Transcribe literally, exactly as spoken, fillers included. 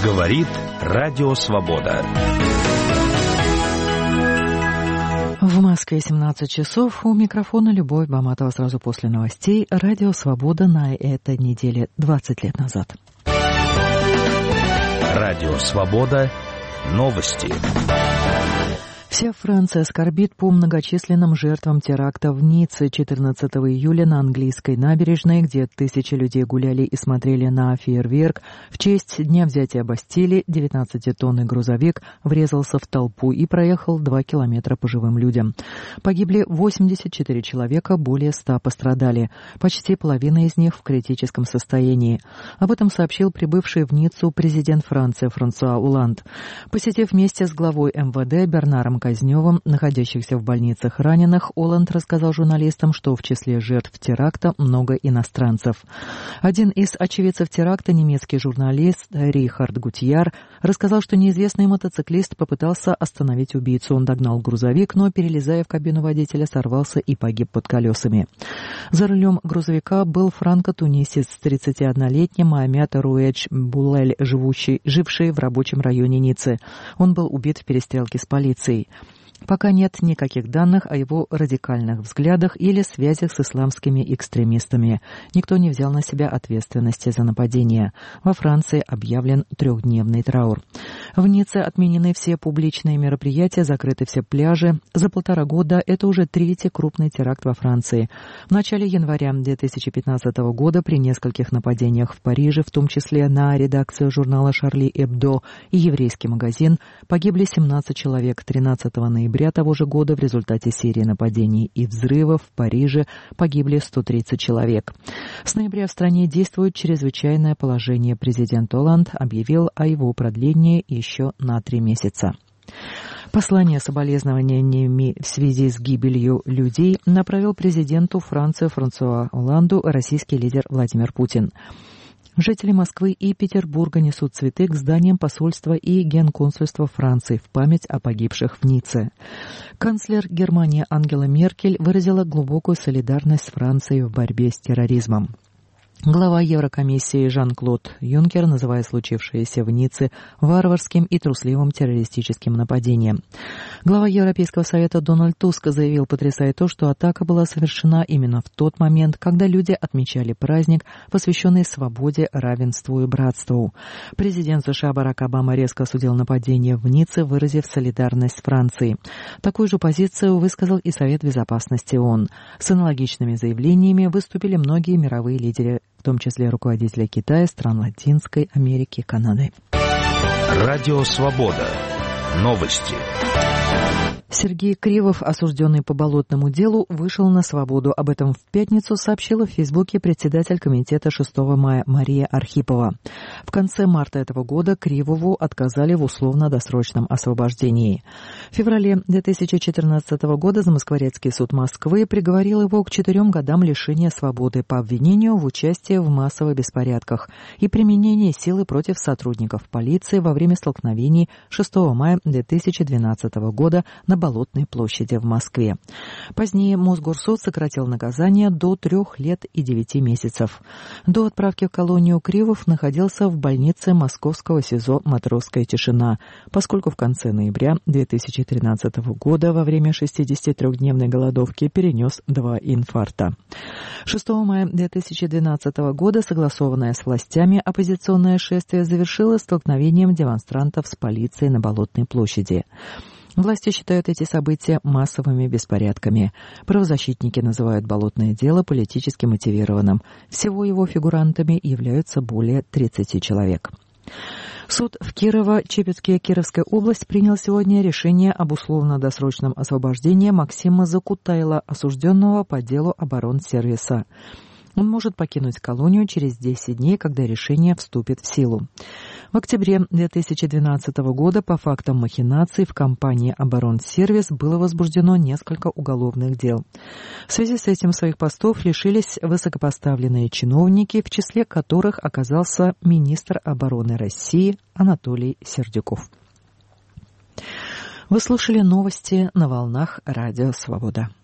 Говорит Радио Свобода. В Москве семнадцать часов. У микрофона Любовь Баматова. Сразу после новостей. Радио Свобода на этой неделе двадцать лет назад. Радио Свобода. Новости. Вся Франция скорбит по многочисленным жертвам теракта в Ницце четырнадцатого июля на английской набережной, где тысячи людей гуляли и смотрели на фейерверк. В честь дня взятия Бастилии девятнадцатитонный грузовик врезался в толпу и проехал два километра по живым людям. Погибли восемьдесят четыре человека, более ста пострадали. Почти половина из них в критическом состоянии. Об этом сообщил прибывший в Ниццу президент Франции Франсуа Олланд. Посетив вместе с главой эм вэ дэ Бернаром Казневым, находящихся в больницах раненых, Олланд рассказал журналистам, что в числе жертв теракта много иностранцев. Один из очевидцев теракта, немецкий журналист Рихард Гутьяр, рассказал, что неизвестный мотоциклист попытался остановить убийцу. Он догнал грузовик, но, перелезая в кабину водителя, сорвался и погиб под колесами. За рулем грузовика был франко-тунисец, тридцатиоднолетний Моамед Руэдж Булель, живущий, живший в рабочем районе Ниццы. Он был убит в перестрелке с полицией. Пока нет никаких данных о его радикальных взглядах или связях с исламскими экстремистами. Никто не взял на себя ответственности за нападение. Во Франции объявлен трехдневный траур. В Ницце отменены все публичные мероприятия, закрыты все пляжи. За полтора года это уже третий крупный теракт во Франции. В начале января две тысячи пятнадцатого года при нескольких нападениях в Париже, в том числе на редакцию журнала «Шарли Эбдо» и еврейский магазин, погибли семнадцать человек. тринадцатого ноября того же года в результате серии нападений и взрывов в Париже погибли сто тридцать человек. С ноября в стране действует чрезвычайное положение. Президент Олланд объявил о его продлении еще на три месяца. Послание с соболезнованиями в связи с гибелью людей направил президенту Франции Франсуа Олланду российский лидер Владимир Путин. Жители Москвы и Петербурга несут цветы к зданиям посольства и генконсульства Франции в память о погибших в Ницце. Канцлер Германии Ангела Меркель выразила глубокую солидарность с Францией в борьбе с терроризмом. Глава Еврокомиссии Жан-Клод Юнкер называет случившееся в Ницце варварским и трусливым террористическим нападением. Глава Европейского совета Дональд Туск заявил, потрясая то, что атака была совершена именно в тот момент, когда люди отмечали праздник, посвященный свободе, равенству и братству. Президент США Барак Обама резко осудил нападение в Ницце, выразив солидарность с Францией. Такую же позицию высказал и Совет Безопасности ООН. С аналогичными заявлениями выступили многие мировые лидеры, в том числе руководители Китая, стран Латинской Америки, Канады. Радио Свобода. Новости. Сергей Кривов, осужденный по болотному делу, вышел на свободу. Об этом в пятницу сообщила в Фейсбуке председатель комитета шестого мая Мария Архипова. В конце марта этого года Кривову отказали в условно-досрочном освобождении. В феврале две тысячи четырнадцатого года Замоскворецкий суд Москвы приговорил его к четырем годам лишения свободы по обвинению в участии в массовых беспорядках и применении силы против сотрудников полиции во время столкновений шестого мая две тысячи двенадцатого года на Болотной площади в Москве. Позднее Мосгорсуд сократил наказание до трех лет и девяти месяцев. До отправки в колонию Кривов находился в больнице московского СИЗО «Матросская тишина», поскольку в конце ноября две тысячи тринадцатого года во время шестидесятитрёхдневной голодовки перенес два инфаркта. шестого мая две тысячи двенадцатого года согласованное с властями оппозиционное шествие завершилось столкновением демонстрантов с полицией на Болотной площади. Власти считают эти события массовыми беспорядками. Правозащитники называют болотное дело политически мотивированным. Всего его фигурантами являются более тридцати человек. Суд в Кирово-Чепецке, Кировская область, принял сегодня решение об условно-досрочном освобождении Максима Закутайла, осужденного по делу оборонсервиса. Он может покинуть колонию через десять дней, когда решение вступит в силу. В октябре две тысячи двенадцатого года по фактам махинаций в компании «Оборонсервис» было возбуждено несколько уголовных дел. В связи с этим своих постов лишились высокопоставленные чиновники, в числе которых оказался министр обороны России Анатолий Сердюков. Вы слушали новости на волнах Радио Свобода.